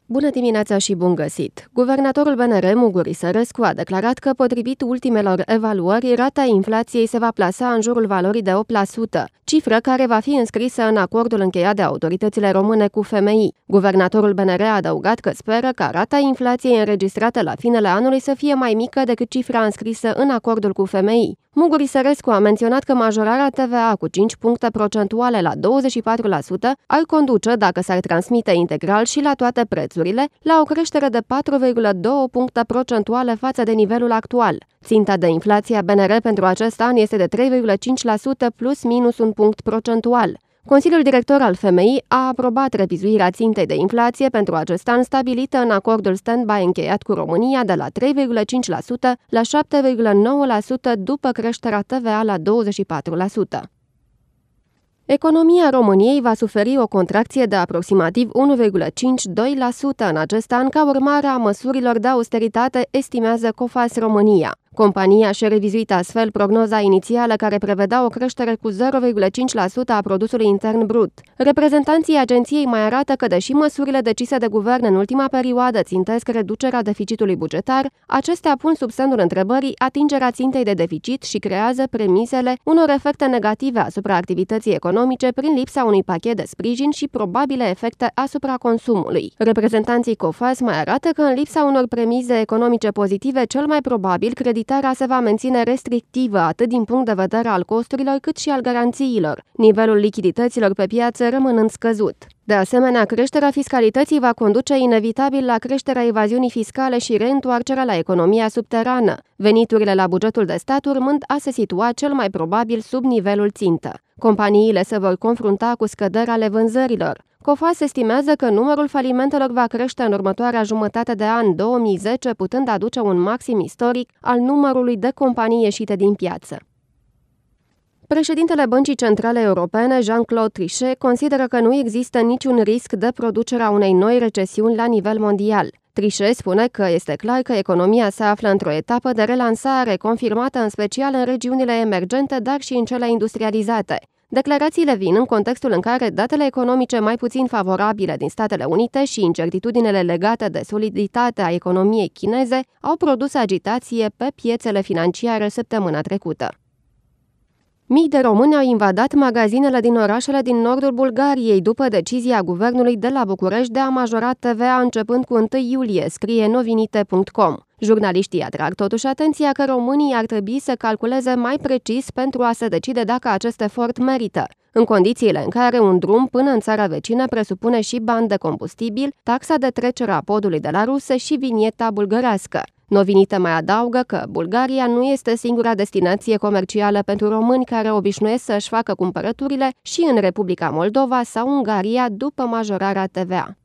Bună dimineața și bun găsit! Guvernatorul BNR, Muguri Sărescu, a declarat că, potrivit ultimelor evaluări, rata inflației se va plasa în jurul valorii de 8%, cifră care va fi înscrisă în acordul încheiat de autoritățile române cu FMI. Guvernatorul BNR a adăugat că speră ca rata inflației înregistrată la finele anului să fie mai mică decât cifra înscrisă în acordul cu FMI. Muguri Sărescu a menționat că majorarea TVA cu 5 puncte procentuale la 24% ar conduce, dacă s-ar transmite integral și la toate prețurile, la o creștere de 4,2 puncte procentuale față de nivelul actual. Ținta de inflație a BNR pentru acest an este de 3,5% plus minus un punct procentual. Consiliul director al FMI a aprobat revizuirea țintei de inflație pentru acest an stabilită în acordul stand-by încheiat cu România de la 3,5% la 7,9% după creșterea TVA la 24%. Economia României va suferi o contracție de aproximativ 1,52% în acest an ca urmare a măsurilor de austeritate, estimează Coface România. Compania și-a revizuit astfel prognoza inițială care prevedea o creștere cu 0,5% a produsului intern brut. Reprezentanții agenției mai arată că, deși măsurile decise de guvern în ultima perioadă țintesc reducerea deficitului bugetar, acestea pun sub semnul întrebării atingerea țintei de deficit și creează premisele unor efecte negative asupra activității economice prin lipsa unui pachet de sprijin și probabile efecte asupra consumului. Reprezentanții Coface mai arată că, în lipsa unor premize economice pozitive, cel mai probabil creditarea se va menține restrictivă atât din punct de vedere al costurilor cât și al garanțiilor, nivelul lichidităților pe piață rămânând scăzut. De asemenea, creșterea fiscalității va conduce inevitabil la creșterea evaziunii fiscale și reîntoarcerea la economia subterană, veniturile la bugetul de stat urmând a se situa cel mai probabil sub nivelul țintă. Companiile se vor confrunta cu scăderi ale vânzărilor. Coface estimează că numărul falimentelor va crește în următoarea jumătate de an 2010, putând aduce un maxim istoric al numărului de companii ieșite din piață. Președintele Băncii Centrale Europene, Jean-Claude Trichet, consideră că nu există niciun risc de producerea unei noi recesiuni la nivel mondial. Trichet spune că este clar că economia se află într-o etapă de relansare, confirmată în special în regiunile emergente, dar și în cele industrializate. Declarațiile vin în contextul în care datele economice mai puțin favorabile din Statele Unite și incertitudinile legate de soliditatea economiei chineze au produs agitație pe piețele financiare săptămâna trecută. Mii de români au invadat magazinele din orașele din nordul Bulgariei după decizia guvernului de la București de a majora TVA începând cu 1 iulie, scrie novinite.com. Jurnaliștii atrag totuși atenția că românii ar trebui să calculeze mai precis pentru a se decide dacă acest efort merită, în condițiile în care un drum până în țara vecină presupune și bani de combustibil, taxa de trecere a podului de la ruse și vinieta bulgărească. Novinite mai adaugă că Bulgaria nu este singura destinație comercială pentru români care obișnuiesc să-și facă cumpărăturile și în Republica Moldova sau Ungaria după majorarea TVA.